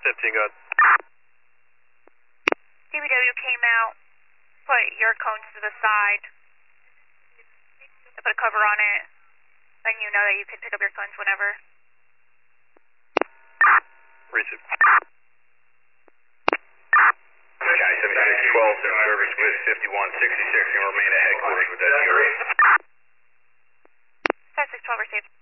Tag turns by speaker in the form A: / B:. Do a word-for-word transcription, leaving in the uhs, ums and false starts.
A: fifteen, go ahead.
B: D B W came out, put your cones to the side, put a cover on it, letting you know that you can pick up your cones whenever.
A: Receive.
C: Sky seventy-six twelve, in service with fifty-one sixty-six, and remain at headquarters with S C R E.
B: seventy-six twelve received.